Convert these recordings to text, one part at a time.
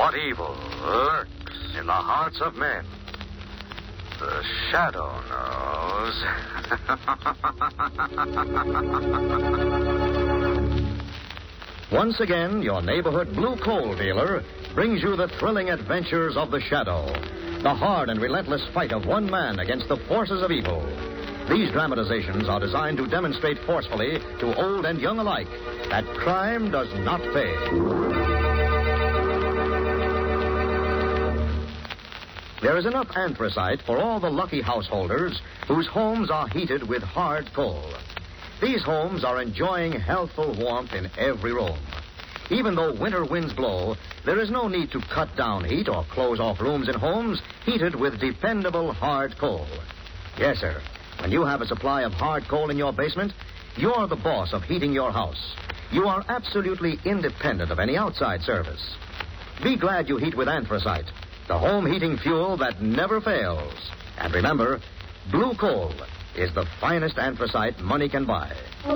What evil lurks in the hearts of men? The Shadow knows. Once again, your neighborhood blue coal dealer brings you the thrilling adventures of the Shadow, the hard and relentless fight of one man against the forces of evil. These dramatizations are designed to demonstrate forcefully to old and young alike that crime does not pay. There is enough anthracite for all the lucky householders whose homes are heated with hard coal. These homes are enjoying healthful warmth in every room. Even though winter winds blow, there is no need to cut down heat or close off rooms in homes heated with dependable hard coal. Yes, sir. When you have a supply of hard coal in your basement, you're the boss of heating your house. You are absolutely independent of any outside service. Be glad you heat with anthracite, the home heating fuel that never fails. And remember, blue coal is the finest anthracite money can buy.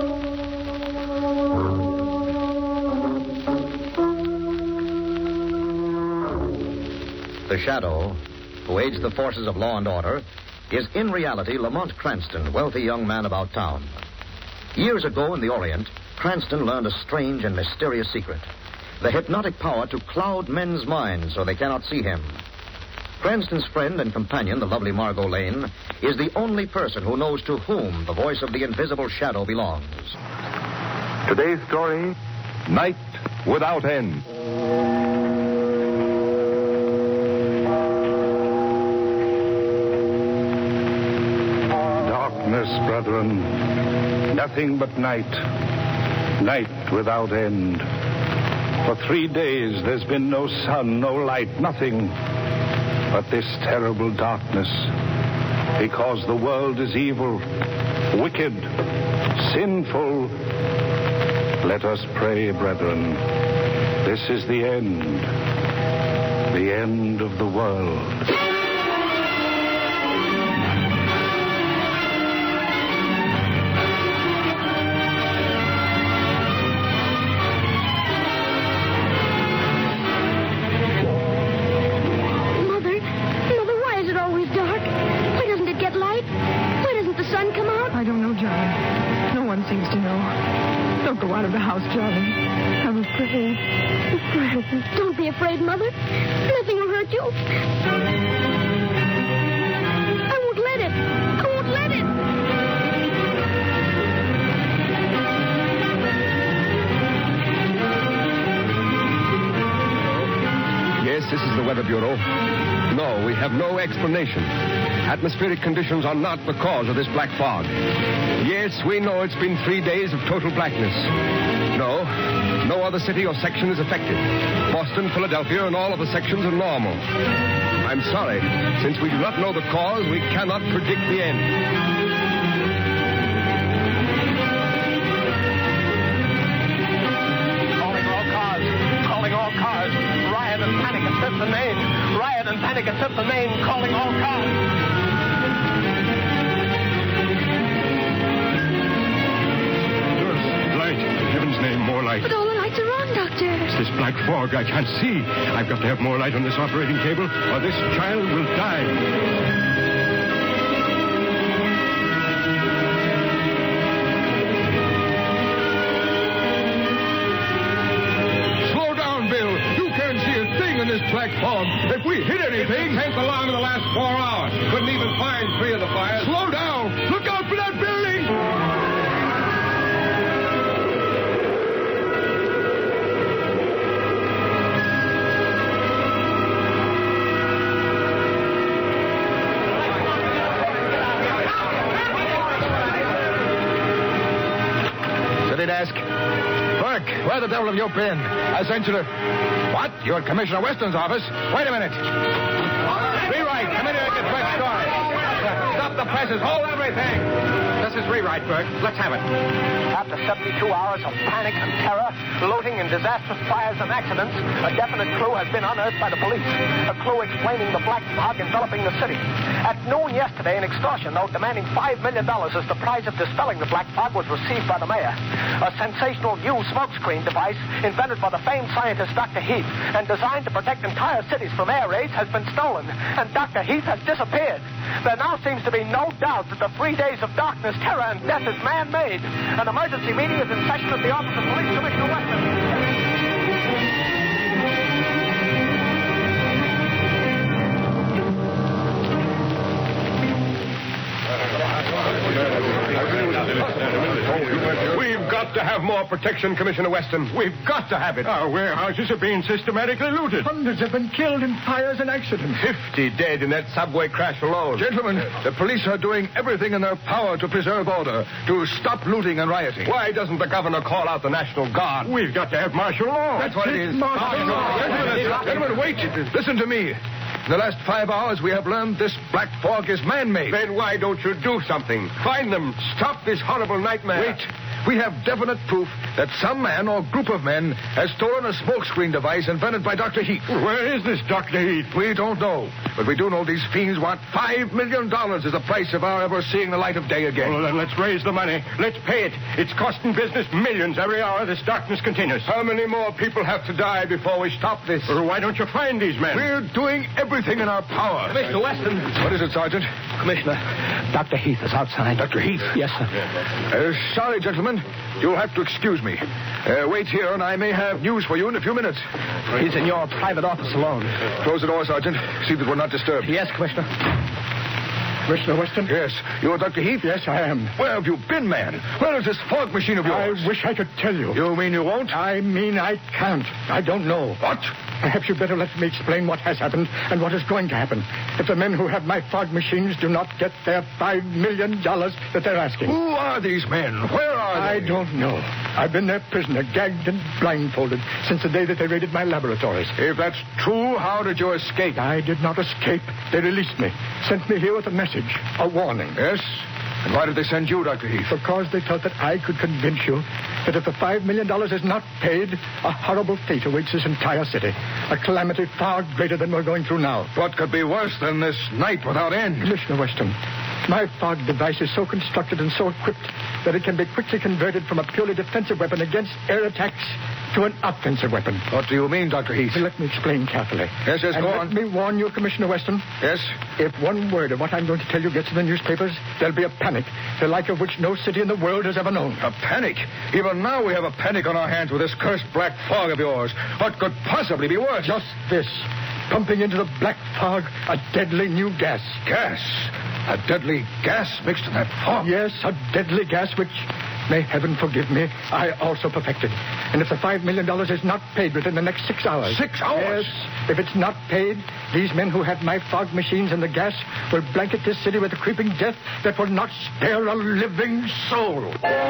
The Shadow, who aids the forces of law and order, is in reality Lamont Cranston, wealthy young man about town. Years ago in the Orient, Cranston learned a strange and mysterious secret: the hypnotic power to cloud men's minds so they cannot see him. Cranston's friend and companion, the lovely Margot Lane, is the only person who knows to whom the voice of the invisible Shadow belongs. Today's story, Night Without End. Darkness, brethren, nothing but night. Night without end. For 3 days there's been no sun, no light, nothing but this terrible darkness, because the world is evil, wicked, sinful. Let us pray, brethren. This is the end of the world. I don't know, Johnny. No one seems to know. Don't go out of the house, Johnny. I'm afraid. Afraid. Don't be afraid, Mother. Nothing will hurt you. I won't let it. I won't let it. Yes, this is the Weather Bureau. No, we have no explanation. Atmospheric conditions are not the cause of this black fog. Yes, we know it's been 3 days of total blackness. No other city or section is affected. Boston, Philadelphia, and all of the sections are normal. I'm sorry. Since we do not know the cause, we cannot predict the end. Calling all cars. Riot and panic at 5th and Main. Riot and panic at 5th and Main. Calling all cars. Light. In heaven's name, more light. But all the lights are on, Doctor. It's this black fog. I can't see. I've got to have more light on this operating table, or this child will die. In this black fog. If we hit anything... It came along in the last 4 hours. Couldn't even find 3 of the fires. Slow down! Look out for that building! City desk. Clerk, where the devil have you been? I sent you to... What? You're at Commissioner Weston's office? Wait a minute. Rewrite. Come in here and get fresh story. Stop the presses. Hold everything. The us his rewrite, Burke. Let's have it. After 72 hours of panic and terror, looting and disastrous fires and accidents, a definite clue has been unearthed by the police. A clue explaining the black fog enveloping the city. At noon yesterday, an extortion note demanding $5 million as the price of dispelling the black fog was received by the mayor. A sensational new smokescreen device invented by the famed scientist Dr. Heath and designed to protect entire cities from air raids has been stolen, and Dr. Heath has disappeared. There now seems to be no doubt that the 3 days of darkness, terror, and death is man-made. An emergency meeting is in session at the office of Police Commissioner Weston. We've got to have more protection, Commissioner Weston. We've got to have it. Our warehouses are being systematically looted. Hundreds have been killed in fires and accidents. 50 dead in that subway crash alone. Gentlemen, the police are doing everything in their power to preserve order, to stop looting and rioting. Why doesn't the governor call out the National Guard? We've got to have martial law. That's what it is. Martial law. Gentlemen, wait. Listen to me. In the last 5 hours, we have learned this black fog is man-made. Then why don't you do something? Find them. Stop this horrible nightmare. Wait. We have definite proof that some man or group of men has stolen a smokescreen device invented by Dr. Heath. Where is this Dr. Heath? We don't know. But we do know these fiends want $5 million as the price of our ever seeing the light of day again. Well, then let's raise the money. Let's pay it. It's costing business millions every hour this darkness continues. How many more people have to die before we stop this? Well, why don't you find these men? We're doing everything in our power. Commissioner Weston. What is it, Sergeant? Commissioner, Dr. Heath is outside. Dr. Heath? Yes, sir. Sorry, gentlemen. You'll have to excuse me. Wait here, and I may have news for you in a few minutes. He's in your private office alone. Close the door, Sergeant. See that we're not disturbed. Yes, Commissioner. Commissioner Weston? Yes. You're Dr. Heath? Yes, I am. Where have you been, man? Where is this fog machine of yours? I wish I could tell you. You mean you won't? I mean I can't. I don't know. What? Perhaps you'd better let me explain what has happened and what is going to happen if the men who have my fog machines do not get their $5 million that they're asking. Who are these men? Where are they? I don't know. I've been their prisoner, gagged and blindfolded, since the day that they raided my laboratories. If that's true, how did you escape? I did not escape. They released me, sent me here with a message, a warning. Yes? And why did they send you, Dr. Heath? Because they thought that I could convince you that if the $5 million is not paid, a horrible fate awaits this entire city. A calamity far greater than we're going through now. What could be worse than this night without end? Commissioner Weston, my fog device is so constructed and so equipped that it can be quickly converted from a purely defensive weapon against air attacks to an offensive weapon. What do you mean, Dr. Heath? Let me explain carefully. Yes, and go on. Let me warn you, Commissioner Weston. Yes? If one word of what I'm going to tell you gets in the newspapers, there'll be a panic, the like of which no city in the world has ever known. A panic? Even now we have a panic on our hands with this cursed black fog of yours. What could possibly be worse? Just this. Pumping into the black fog a deadly new gas. Gas? A deadly gas mixed in that fog? Yes, a deadly gas which, may heaven forgive me, I also perfected. And if the $5 million is not paid within the next 6 hours... 6 hours? Yes. If it's not paid, these men who have my fog machines and the gas will blanket this city with a creeping death that will not spare a living soul.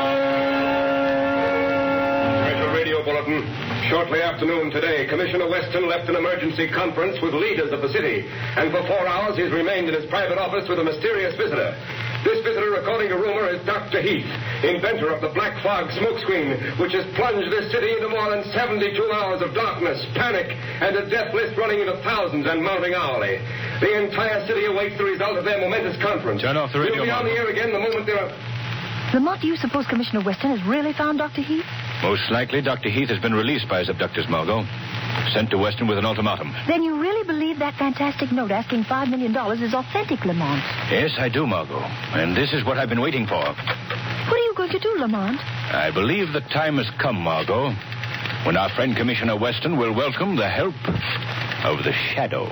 Special radio bulletin. Shortly after noon today, Commissioner Weston left an emergency conference with leaders of the city. And for 4 hours, he's remained in his private office with a mysterious visitor. This visitor, according to rumor, is Dr. Heath, inventor of the black fog smokescreen, which has plunged this city into more than 72 hours of darkness, panic, and a death list running into thousands and mounting hourly. The entire city awaits the result of their momentous conference. Turn off the radio. We'll be on the air again the moment they're... Lamont, do you suppose Commissioner Weston has really found Dr. Heath? Most likely, Dr. Heath has been released by his abductors, Margot. Sent to Weston with an ultimatum. Then you really believe that fantastic note asking $5 million is authentic, Lamont? Yes, I do, Margot. And this is what I've been waiting for. What are you going to do, Lamont? I believe the time has come, Margot, when our friend Commissioner Weston will welcome the help of the Shadow.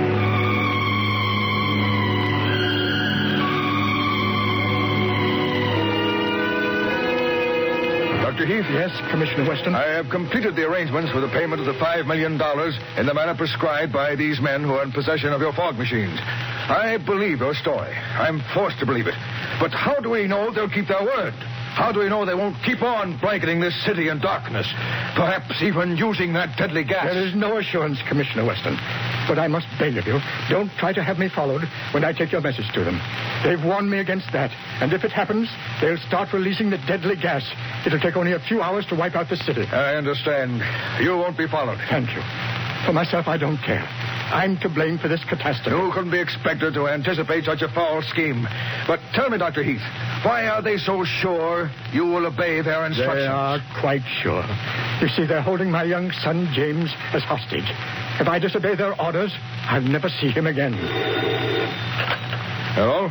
Dr. Heath? Yes, Commissioner Weston? I have completed the arrangements for the payment of the $5 million in the manner prescribed by these men who are in possession of your fog machines. I believe your story. I'm forced to believe it. But how do we know they'll keep their word? How do we know they won't keep on blanketing this city in darkness? Perhaps even using that deadly gas. There is no assurance, Commissioner Weston. But I must beg of you, don't try to have me followed when I take your message to them. They've warned me against that. And if it happens, they'll start releasing the deadly gas. It'll take only a few hours to wipe out the city. I understand. You won't be followed. Thank you. For myself, I don't care. I'm to blame for this catastrophe. You couldn't be expected to anticipate such a foul scheme. But tell me, Dr. Heath, why are they so sure you will obey their instructions? They are quite sure. You see, they're holding my young son, James, as hostage. If I disobey their orders, I'll never see him again. Hello?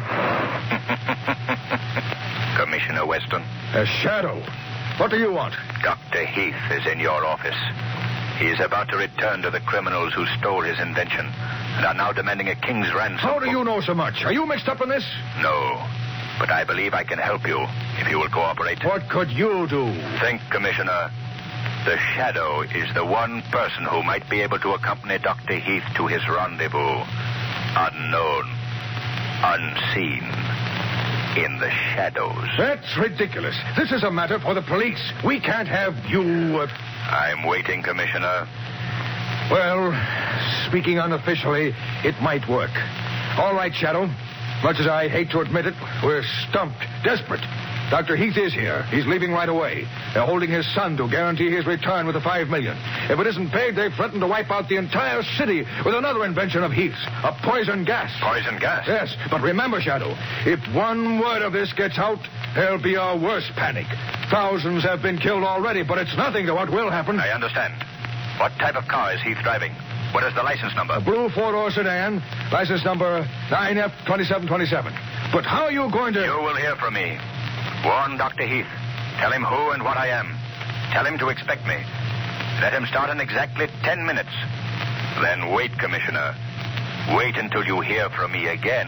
Commissioner Weston. A shadow. What do you want? Dr. Heath is in your office. He is about to return to the criminals who stole his invention and are now demanding a king's ransom. How do you know so much? Are you mixed up in this? No, but I believe I can help you if you will cooperate. What could you do? Think, Commissioner. The Shadow is the one person who might be able to accompany Dr. Heath to his rendezvous. Unknown, unseen, in the shadows. That's ridiculous. This is a matter for the police. We can't have you... I'm waiting, Commissioner. Well, speaking unofficially, it might work. All right, Shadow. Much as I hate to admit it, we're stumped, desperate. Dr. Heath is here. He's leaving right away. They're holding his son to guarantee his return with the $5 million. If it isn't paid, they've threatened to wipe out the entire city with another invention of Heath's, a poison gas. Poison gas? Yes, but remember, Shadow, if one word of this gets out, there'll be a worse panic. Thousands have been killed already, but it's nothing to what will happen. I understand. What type of car is Heath driving? What is the license number? A blue four-door sedan, license number 9F2727. But how are you going to... You will hear from me. Warn Dr. Heath. Tell him who and what I am. Tell him to expect me. Let him start in exactly 10 minutes. Then wait, Commissioner. Wait until you hear from me again.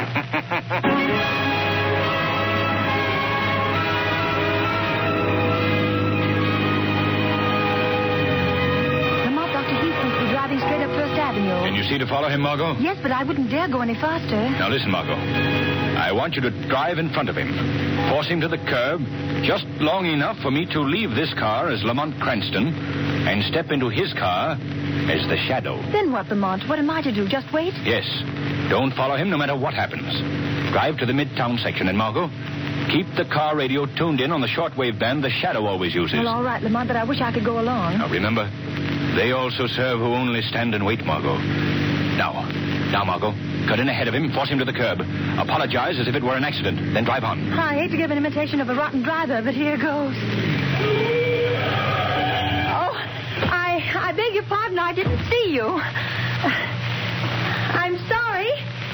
Driving straight up First Avenue. Can you see to follow him, Margot? Yes, but I wouldn't dare go any faster. Now listen, Margot. I want you to drive in front of him. Force him to the curb just long enough for me to leave this car as Lamont Cranston and step into his car as the Shadow. Then what, Lamont? What am I to do? Just wait? Yes. Don't follow him no matter what happens. Drive to the Midtown section, and Margot, keep the car radio tuned in on the shortwave band the Shadow always uses. Well, all right, Lamont, but I wish I could go along. Now, remember, they also serve who only stand and wait, Margot. Now, Margot, cut in ahead of him, force him to the curb. Apologize as if it were an accident, then drive on. I hate to give an imitation of a rotten driver, but here goes. Oh, I beg your pardon, I didn't see you. I'm sorry.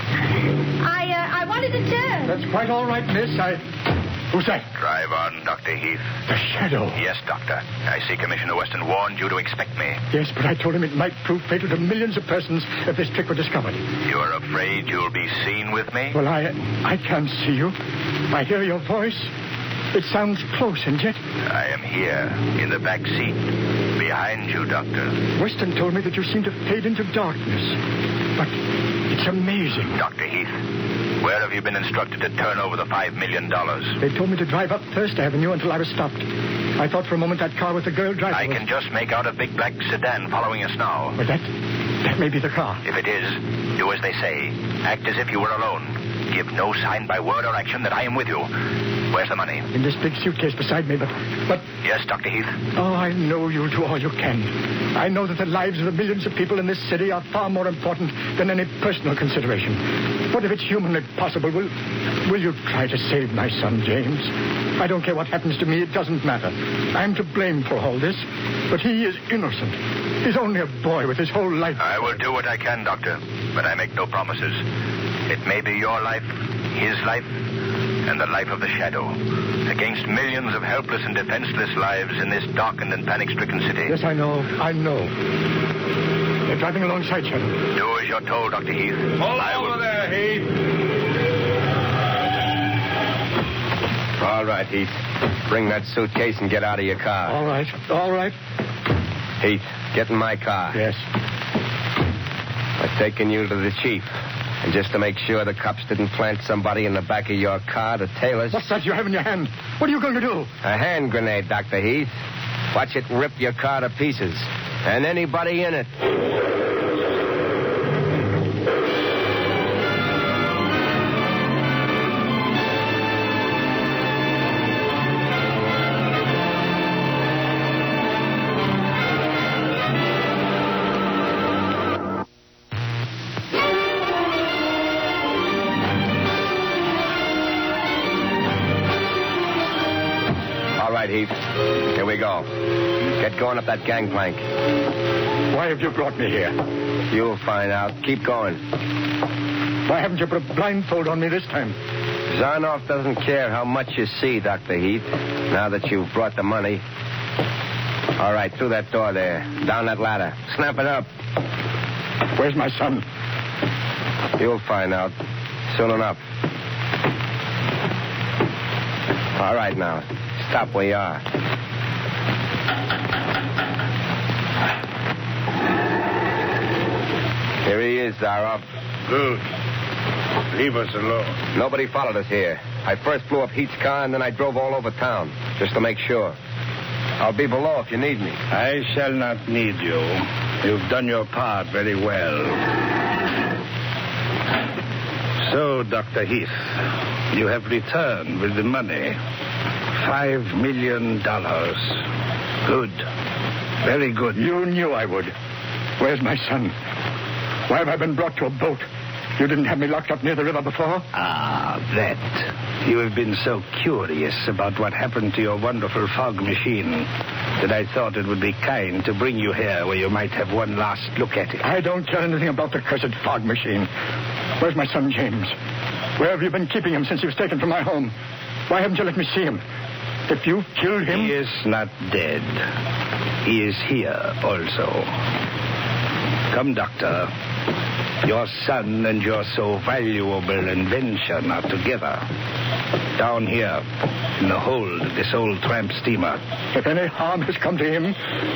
I wanted to turn. That's quite all right, miss. Who's that? Drive on, Dr. Heath. The Shadow. Yes, Doctor. I see Commissioner Weston warned you to expect me. Yes, but I told him it might prove fatal to millions of persons if this trick were discovered. You're afraid you'll be seen with me? Well, I can't see you. I hear your voice. It sounds close, and yet... I am here, in the back seat, behind you, Doctor. Weston told me that you seem to fade into darkness. But it's amazing. Dr. Heath, where have you been instructed to turn over the $5 million? They told me to drive up First Avenue until I was stopped. I thought for a moment that car with the girl driving I can just make out a big black sedan following us now. But that may be the car. If it is, do as they say. Act as if you were alone. Give no sign by word or action that I am with you. Where's the money? In this big suitcase beside me, but... Yes, Dr. Heath? Oh, I know you'll do all you can. I know that the lives of the millions of people in this city are far more important than any personal consideration. But if it's humanly possible, will you try to save my son, James? I don't care what happens to me. It doesn't matter. I'm to blame for all this, but he is innocent. He's only a boy with his whole life. I will do what I can, Doctor, but I make no promises. It may be your life, his life, and the life of the Shadow, against millions of helpless and defenseless lives in this darkened and panic-stricken city. Yes, I know. They're driving alongside Shadow. Do as you're told, Dr. Heath. Hold over there, Heath. All right, Heath. Bring that suitcase and get out of your car. All right. Heath, get in my car. Yes. We're taking you to the chief. And just to make sure the cops didn't plant somebody in the back of your car to tail us. What's that you have in your hand? What are you going to do? A hand grenade, Dr. Heath. Watch it rip your car to pieces. And anybody in it. Heath. Here we go. Get going up that gangplank. Why have you brought me here? You'll find out. Keep going. Why haven't you put a blindfold on me this time? Zarnoff doesn't care how much you see, Dr. Heath, now that you've brought the money. All right, through that door there. Down that ladder. Snap it up. Where's my son? You'll find out. Soon enough. All right, now. Stop where you are. Here he is, Zaroff. Good. Leave us alone. Nobody followed us here. I first blew up Heath's car, and then I drove all over town, just to make sure. I'll be below if you need me. I shall not need you. You've done your part very well. So, Dr. Heath, you have returned with the money. $5 million. Good. Very good. You knew I would. Where's my son? Why have I been brought to a boat? You didn't have me locked up near the river before? Ah, that. You have been so curious about what happened to your wonderful fog machine that I thought it would be kind to bring you here where you might have one last look at it. I don't care anything about the cursed fog machine. Where's my son, James? Where have you been keeping him since he was taken from my home? Why haven't you let me see him? If you killed him... He is not dead. He is here also. Come, Doctor. Your son and your so valuable invention are together. Down here, in the hold of this old tramp steamer. If any harm has come to him...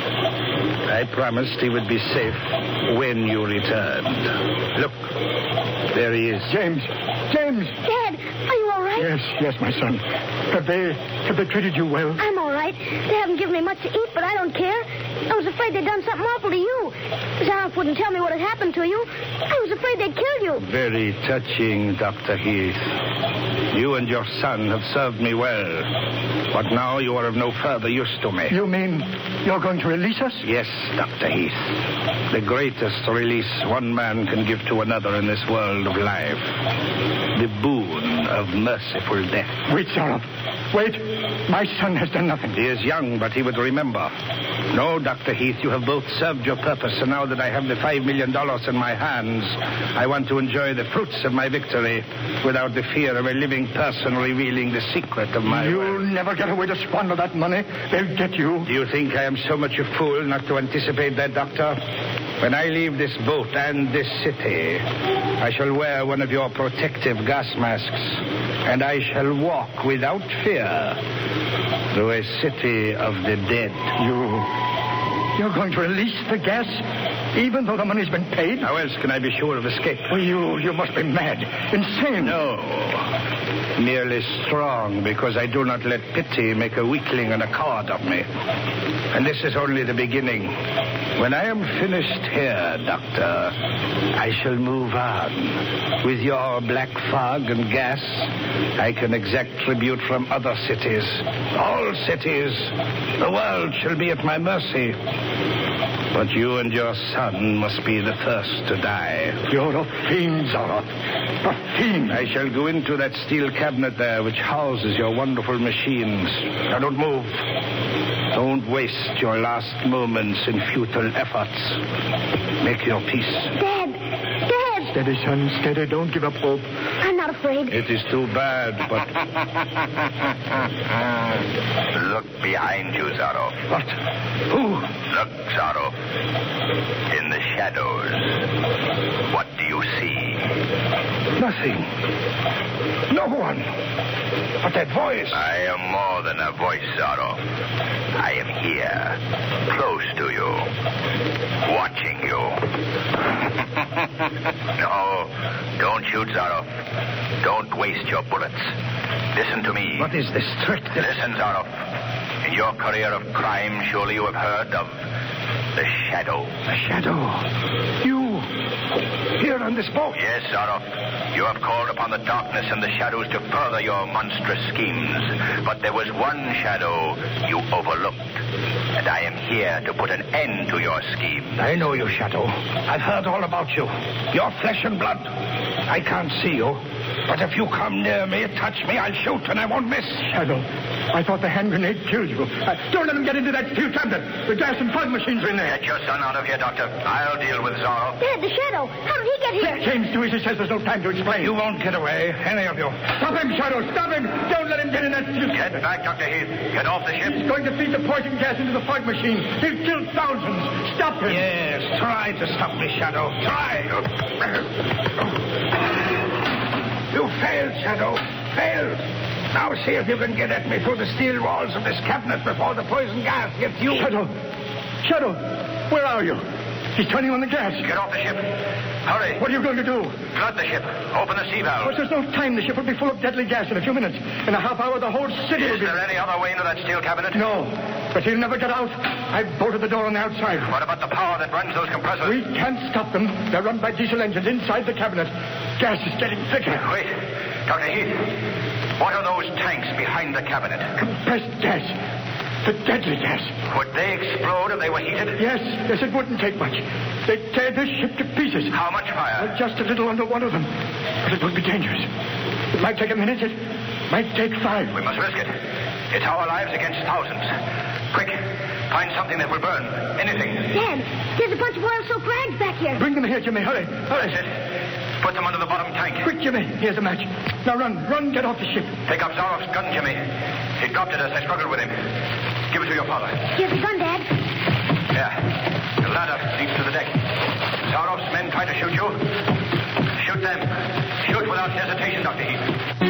I promised he would be safe when you returned. Look, there he is. James! James! Dad, are you all right? Yes, my son. Have they treated you well? I'm all right. They haven't given me much to eat, but I don't care. I was afraid they'd done something awful to you. Zaroff wouldn't tell me what had happened to you. I was afraid they'd killed you. Very touching, Dr. Heath. You and your son have served me well. But now you are of no further use to me. You mean you're going to release us? Yes, Dr. Heath. The greatest release one man can give to another in this world of life. The boon of merciful death. Wait, Zaroff. Wait. My son has done nothing. He is young, but he would remember. No, Dr. Heath, you have both served your purpose, and now that I have the $5 million in my hands, I want to enjoy the fruits of my victory without the fear of a living person revealing the secret of my You'll never get away to squander that money. They'll get you. Do you think I am so much a fool not to anticipate that, Doctor? When I leave this boat and this city, I shall wear one of your protective gas masks, and I shall walk without fear through a city of the dead. You're going to release the gas, even though the money's been paid? How else can I be sure of escape? Well, you must be mad, insane. No, merely strong, because I do not let pity make a weakling and a coward of me. And this is only the beginning. When I am finished here, Doctor, I shall move on. With your black fog and gas, I can exact tribute from other cities. All cities. The world shall be at my mercy. But you and your son must be the first to die. You're a fiend, Zaroff. A fiend. I shall go into that steel cabinet there which houses your wonderful machines. Now don't move. Don't waste your last moments in futile efforts. Make your peace. Dad! Steady, son, steady. Don't give up hope. I'm not afraid. It is too bad, but... Look behind you, Zaroff. What? Who? Look, Zaroff. In the shadows. What do you see? Nothing. No one. But that voice. I am more than a voice, Zaroff. I am here, close to you, watching you. No, don't shoot, Zaroff. Don't waste your bullets. Listen to me. What is this trick? Listen, Zaroff. In your career of crime, surely you have heard of the Shadow. The Shadow? You? Here on this boat? Yes, Zaroff. You have called upon the darkness and the shadows to further your monstrous schemes. But there was one shadow you overlooked. And I am here to put an end to your scheme. I know you, Shadow. I've heard all about you. You're flesh and blood. I can't see you. But if you come near me, touch me, I'll shoot and I won't miss. Shadow, I thought the hand grenade killed you. Don't let him get into that steel cabinet. The gas and fog machines are in there. Get your son out of here, Doctor. I'll deal with Zorro. Dad, the Shadow. How did he get here? James Dewey says there's no time to explain. You won't get away, any of you. Stop him, Shadow. Stop him. Don't let him get in that steel cabinet. Get back, Dr. Heath. Get off the ship. He's going to feed the poison gas into the fog machine. He'll kill thousands. Stop him. Yes, try to stop me, Shadow. Try. You failed, Shadow. Failed. Now see if you can get at me through the steel walls of this cabinet before the poison gas gets you. Shadow, where are you? He's turning on the gas. Get off the ship. Hurry. What are you going to do? Flood the ship. Open the sea valve. But there's no time. The ship will be full of deadly gas in a few minutes. In a half hour, the whole city will be... Is there any other way into that steel cabinet? No. But he'll never get out. I've bolted the door on the outside. What about the power that runs those compressors? We can't stop them. They're run by diesel engines inside the cabinet. Gas is getting thicker. Wait. Dr. Heath, what are those tanks behind the cabinet? Compressed gas. The deadly gas. Would they explode if they were heated? Yes, it wouldn't take much. They'd tear this ship to pieces. How much fire? Just a little under one of them. But it would be dangerous. It might take a minute. It might take 5. We must risk it. It's our lives against thousands. Quick, find something that will burn. Anything. Dad, there's a bunch of oil-soaked rags back here. Bring them here, Jimmy. Hurry. That's it. Put them under the bottom tank. Quick, Jimmy. Here's a match. Now run, get off the ship. Pick up Zaroff's gun, Jimmy. He dropped it as I struggled with him. Give it to your father. Here's the gun, Dad. Yeah. The ladder leads to the deck. Zaroff's men try to shoot you. Shoot them. Shoot without hesitation, Dr. Heath.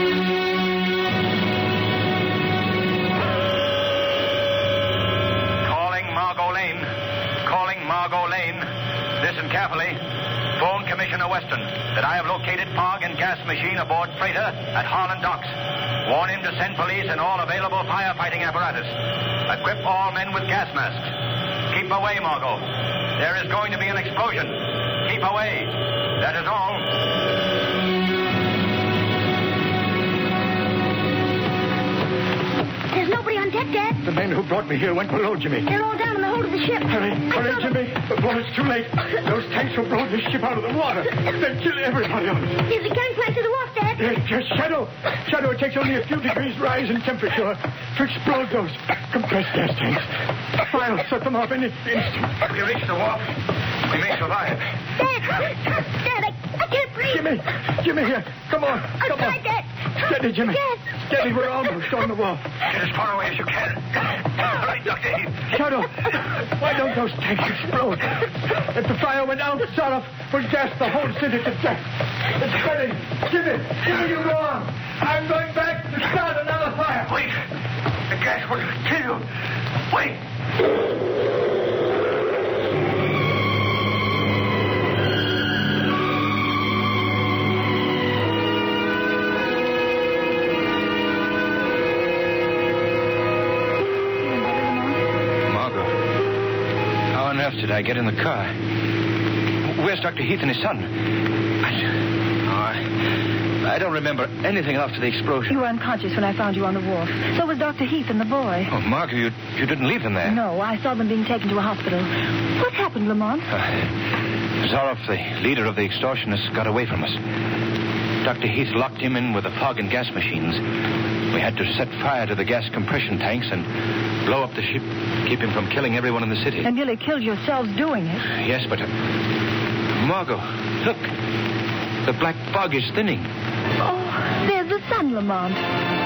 Calling Margot Lane. Listen carefully. Phone Commissioner Weston that I have located fog and gas machine aboard freighter at Harlan Docks. Warn him to send police and all available firefighting apparatus. Equip all men with gas masks. Keep away, Margot. There is going to be an explosion. Keep away. That is all. There's nobody on deck, Dad. The men who brought me here went below, Jimmy. They're all down in the hold of the ship. Hurry, Jimmy. Before it's too late. Those tanks will blow this ship out of the water. They'll kill everybody on it. There's a gangplank to the wharf, Dad. Yes, Shadow, it takes only a few degrees rise in temperature to explode those compressed gas tanks. Fire will set them off in an instant. If we reach the wharf, we may survive. Dad, I can't breathe. Jimmy, here. Come on. I'll try, Dad. Steady, Jimmy. Dad. Steady, we're almost on the wharf. Get as far away as you can. All right, Dr. Heath. Shadow, why don't those tanks explode? If the fire went out, Zaroff would gas the whole city to death. It's spreading. Jimmy, you go on. I'm going back to start another fire. Wait. The gas will kill you. Wait. Did I get in the car? Where's Dr. Heath and his son? I don't remember anything after the explosion. You were unconscious when I found you on the wharf. So was Dr. Heath and the boy. Oh, Margot, you didn't leave them there. No, I saw them being taken to a hospital. What happened, Lamont? Zaroff, the leader of the extortionists, got away from us. Dr. Heath locked him in with the fog and gas machines. We had to set fire to the gas compression tanks and blow up the ship, keep him from killing everyone in the city. And nearly killed yourselves doing it. Yes, but... Margot, look. The black fog is thinning. Oh, there's the sun, Lamont.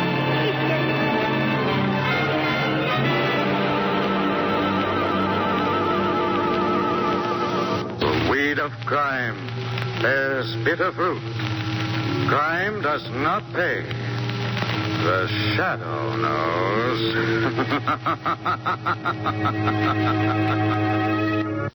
The weed of crime bears bitter fruit. Crime does not pay. The Shadow knows.